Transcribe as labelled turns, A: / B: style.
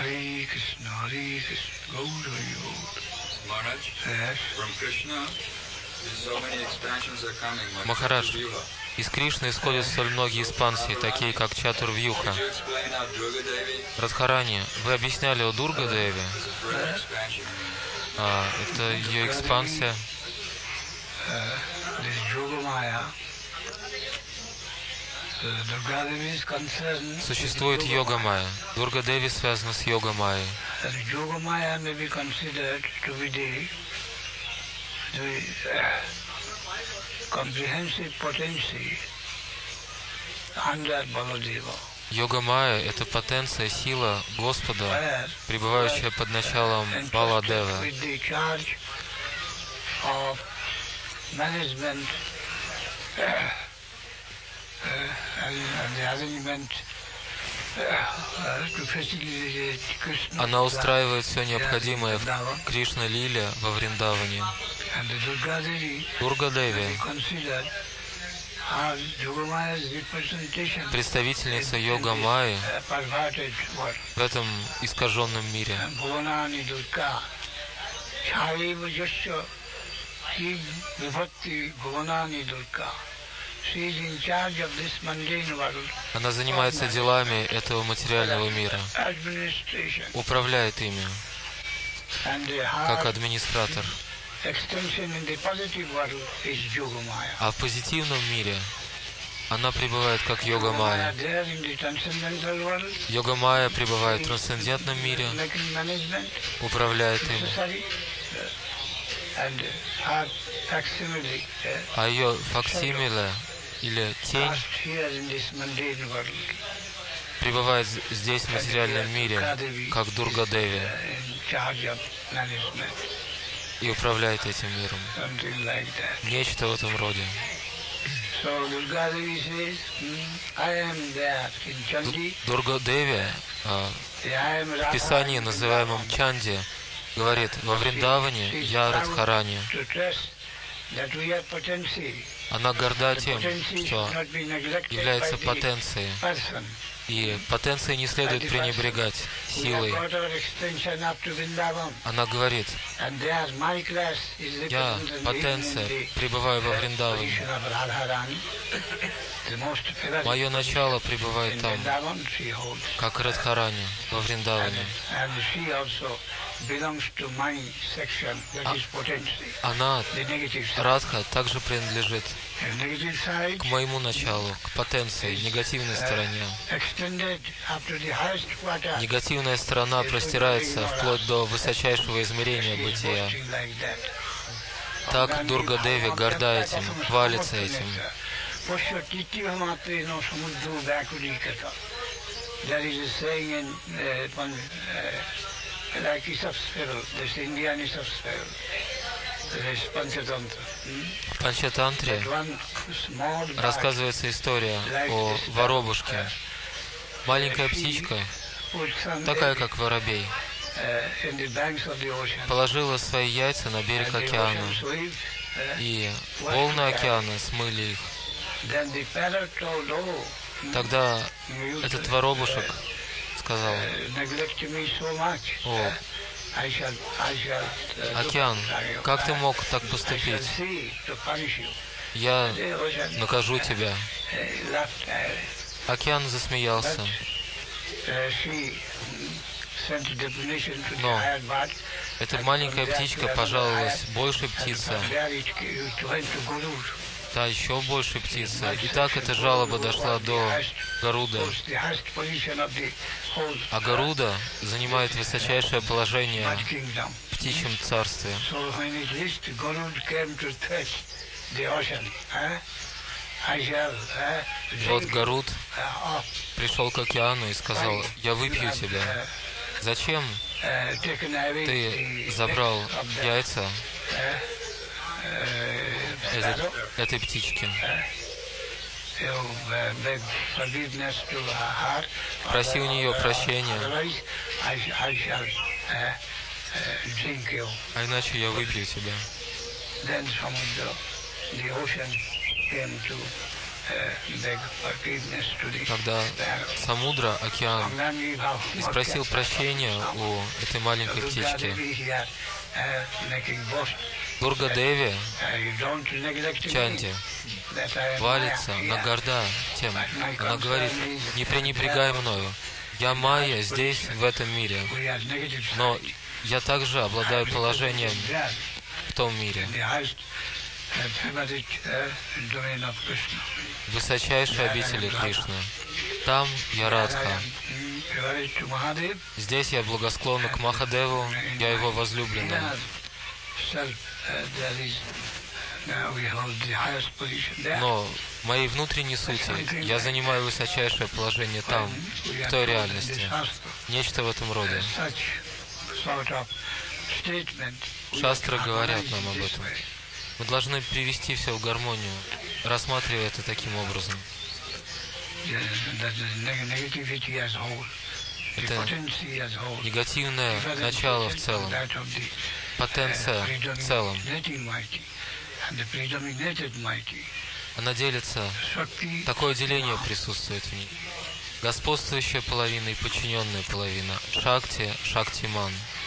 A: Hare Krishna, Hare Krishna, Gaur Hari Gaur.
B: Maharaj,
A: Yes.
B: from Krishna, so many expansions are coming. Like
C: Махарадж,
B: Chaturvyuha.
C: из Кришны исходят столь многие экспансии, такие как Чатурвьюха.
B: Could you explain how Durga Devi
C: Радхарани, вы объясняли о Дурга Деве.
B: is a further expansion?
C: Это ее экспансия.
A: This Yogamaya, Durga Devi is concerned.
C: Существует йога-майя. Дурга Деви связана с йога-майей.
A: And Yogamaya may be considered to be the comprehensive potency under Baladeva.
C: Йога-майя — это потенция, сила Господа, пребывающая под началом Баладевы.
A: With the charge of management and the arrangement to facilitate Krishna.
C: Она устраивает все необходимое в Кришна-лиле во Вриндаване.
A: And the Durga Devi
C: Дурга Деви,
A: considered as Yogamaya's representation
C: представительница йога-майи
A: perverted world.
C: в этом искаженном мире.
A: Bhuvanani Durga Chaiva Jasya Hi Vibhakti Bhuvanani Durga. She is in charge of this mundane world.
C: Она занимается делами этого материального мира,
A: Administration.
C: управляет ими,
A: And
C: как
A: her
C: администратор.
A: extension in the positive world is Yogamaya.
C: А в позитивном мире она пребывает как йога-майя.
A: There in the transcendental world,
C: Йога-майя пребывает в трансцендентном мире,
A: making management
C: управляет им.
A: necessary, and her facsimile
C: А ее факсимиле, или тень,
A: last here in this mundane world,
C: пребывает здесь, в материальном мире, как Дурга Деви,
A: in charge of management,
C: и управляет этим миром.
A: something like that.
C: Нечто в этом роде.
A: So Durga Devi says, I am there in Chandi,
C: Дурга Деви
A: I am
C: в Писании,
A: Radha,
C: называемом Чанди, говорит: во Вриндаване я Радхарани.
A: to trust that we are potency.
C: Она горда тем,
A: Potency
C: что
A: should not be neglected
C: является
A: by the
C: потенцией.
A: person.
C: И потенцией не следует пренебрегать,
A: We have
C: силой.
A: got our extension up to Vrindavan,
C: Она говорит:
A: and there my class is
C: я,
A: represented
C: потенция,
A: in the
C: пребываю во Вриндаване.
A: position of Radharani, the most favorite
C: Мое начало пребывает
A: in
C: там,
A: Vrindavan she holds.
C: как Радхарани во Вриндаване.
A: And she also belongs to my section, that is potency.
C: Она,
A: The negative side.
C: Радха, также принадлежит
A: The negative side
C: к моему началу, к потенции, негативной стороне.
A: extended up to the highest quarter.
C: Негативная сторона простирается вплоть до высочайшего измерения
A: She is
C: бытия.
A: boasting like that.
C: Так Дурга Деви горда этим, хвалится этим.
A: There is a saying in like Aesop's Fable, this Indian Aesop's Fable, this Panchatantra.
C: В Панчатантре
A: That one small bird,
C: рассказывается история о воробушке. Маленькая птичка,
A: put some
C: такая
A: egg,
C: как воробей,
A: in the banks of the ocean.
C: положила свои яйца на берег
A: And the
C: океана,
A: ocean's waves,
C: и волны океана смыли их.
A: then the parrot told, oh,
C: Тогда
A: you
C: этот воробушек сказал:
A: neglect me so much.
C: О,
A: I shall
C: океан, как ты мог так
A: I shall
C: поступить?
A: see to punish you.
C: Я
A: The ocean
C: накажу тебя.
A: laughed.
C: Океан засмеялся.
A: She sent a deputation to the
C: Но
A: hired bird.
C: эта маленькая птичка пожаловалась большей птице,
A: There it went to Guru.
C: та еще большей птице. И так эта жалоба дошла до Гаруда.
A: The highest position of the whole
C: А Гаруда занимает высочайшее положение
A: bird kingdom.
C: в птичьем царстве.
A: So when it reached Garud came to touch the ocean, I shall
C: Вот
A: drink
C: Гаруд
A: up,
C: пришел к океану и сказал: я выпью тебя. Зачем
A: taken away
C: ты
A: the
C: забрал
A: eggs of the
C: яйца
A: sparrow.
C: этой птички?
A: You beg forgiveness to her.
C: Проси у нее прощения,
A: Otherwise, I shall drink you.
C: а иначе я выпью тебя.
A: Then Samudra, the ocean, came to
C: когда Самудра, океан, спросил прощения у этой маленькой птички, Дурга-деви, Чанди, валится, она горда тем. Она говорит: не пренебрегай мною. Я майя здесь, в этом мире, но я также обладаю положением в том мире. Высочайшие обители Кришны. Там я Радха. Здесь я благосклонна к Махадеву, я его возлюбленная. Но в моей внутренней сути я занимаю высочайшее положение там, в той реальности. Нечто в этом роде. Шастры говорят нам об этом. Мы должны привести все в гармонию, рассматривая это таким образом. Это негативное начало в целом, потенция в целом. Она делится, такое деление присутствует в ней. Господствующая половина и подчиненная половина. Шакти, Шактиман.